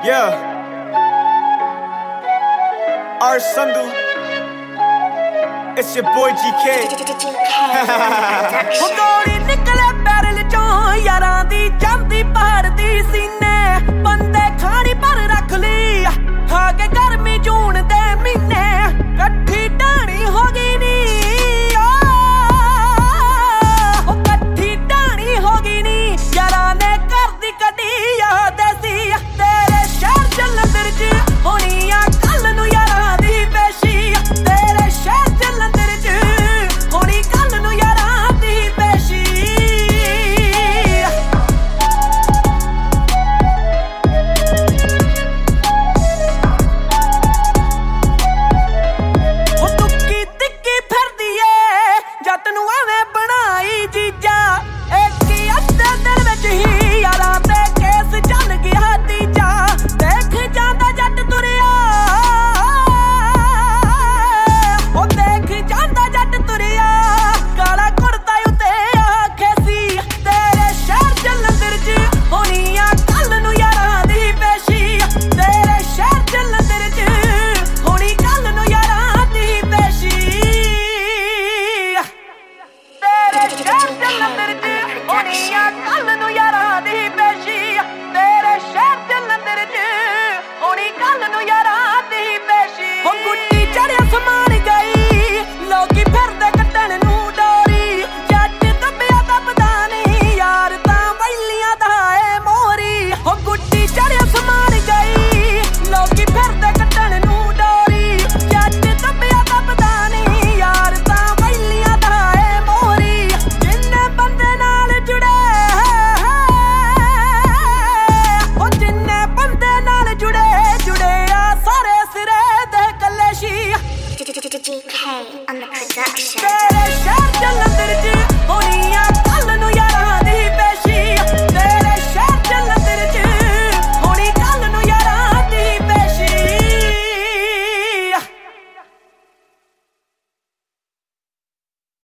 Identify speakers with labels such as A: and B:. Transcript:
A: Yeah. R. Sandhu. It's your boy GK.
B: ਗੋਲੀ ਨਿਕਲੇ parallel ਚੋਂ ਯਾਰਾਂ ਦੀ ਜਾਂਦੀ ਪਾੜਦੀ ਸੀਨੇ ਬੰਦੇ ਖਾਣੀ ਪਰ ਰੱਖ ਲਈ ਖਾ ਕੇ ਗਰਮੀ ਜੂਨ ਦੇ ਮਹੀਨੇ ਇਕੱਠੀ ਢਾਣੀ ਹੋ ਗਈ ਨੀ ਉਹ ਇਕੱਠੀ ਢਾਣੀ ਹੋ ਗਈ ਨੀ ਯਾਰਾਂ ਨੇ ਘਰ ਦੀ ਕੱਢੀ ਯਾਦ ਸੀ ਤੇਰੇ ਸ਼ਹਿਰ ਜਲੰਧਰ 'ਚ ਹੋਣੀ ਆ ਕੱਲ ਨੂੰ ਯਾਰਾਂ ਦੀ ਪੇਸ਼ੀ ਤੇਰੇ ਸ਼ਹਿਰ ਜਲੰਧਰ 'ਚ ਹੋਣੀ ਕੱਲ ਨੂੰ ਯਾਰਾਂ ਦੀ ਪੇਸ਼ੀ ਉਹ ਤੁੱਕੀ ਤਿੱਕੀ ਫਿਰਦੀ ਏ ਜੱਟ ਨੂੰ ਐਵੇਂ ਬਣਾਈ ਜੀਜਾ ਇੱਕ ਅੱਧੇ ਦਿਨ ਵਿੱਚ ਹੀ ਯਾਰਾਂ ਤੇ ਕੇਸ ਚੱਲ ਗਿਆ ਤੀਜਾ ਦੇਖ ਜਾਂਦਾ ਜੱਟ ਤੁਰਿਆ ਉਹ ਦੇਖ ਜਾਂਦਾ ਜੱਟ ਤੁਰਿਆ ਕਾਲਾ ਕੁੜਤਾ ਉੱਤੇ ਆਖੇ ਸੀ ਤੇਰੇ ਸ਼ਹਿਰ ਜਲੰਧਰ 'ਚ ਹੋਣੀ ਆ ਕੱਲ ਨੂੰ ਯਾਰਾਂ ਦੀ ਪੇਸ਼ੀ ਤੇਰੇ ਸ਼ਹਿਰ ਜਲੰਧਰ 'ਚ ਹੋਣੀ ਕੱਲ ਨੂੰ ਯਾਰਾਂ ਦੀ ਪੇਸ਼ੀ ਤੇਰੇ ਸ਼ਹਿਰ ਜਲੰਧਰ 'ਚ ਹੋਣੀ ਆ ਕੱਲ ਨੂੰ ਯਾਰਾਂ ਦੀ ਪੇਸ਼ੀ ਤੇਰੇ ਸ਼ਹਿਰ ਜਲੰਧਰ 'ਚ ਹੋਣੀ ਕੱਲ ਨੂੰ ਯਾਰਾਂ ਦੀ ਪੇਸ਼ੀ ਉਹ ਗੁੱਡੀ ਚੜਿਆ ਸਮਾਨ ਗਈ ਲੋਕੀ ਫਿਰਦੇ ਕੱਟਣ ਨੂੰ ਡੋਰੀ ਜੱਟ ਦੱਬਿਆ ਦੱਬਦਾ ਨਹੀਂ ਯਾਰ ਤਾਂ ਵੈਲੀਆਂ ਦਾ ਏ ਮੋਰੀ ਉਹ ਗੁੱਡੀ ਚੜਿਆ ਸਮਾਨ ਗਈ ਲੋਕੀ ਫਿਰਦੇ ਕੱਟਣ ਨੂੰ ਡੋਰੀ ਜੱਟ ਦੱਬਿਆ ਦੱਬਦਾ ਨਹੀਂ ਯਾਰ ਤਾਂ ਵੈਲੀਆਂ ਦਾ ਏ ਮੋਰੀ ਜਿੰਨੇ ਬੰਦੇ ਨਾਲ ਜੁੜੇ ਉਹ ਜਿੰਨੇ ਬੰਦੇ ਨਾਲ ਜੁੜੇ ਆ ਸਾਰੇ ਸਿਰੇ ਦੇ ਕੱਲੇ Shri
C: GK on the production.
B: ਤੇਰੇ ਸ਼ਹਿਰ ਜਲੰਧਰ 'ਚ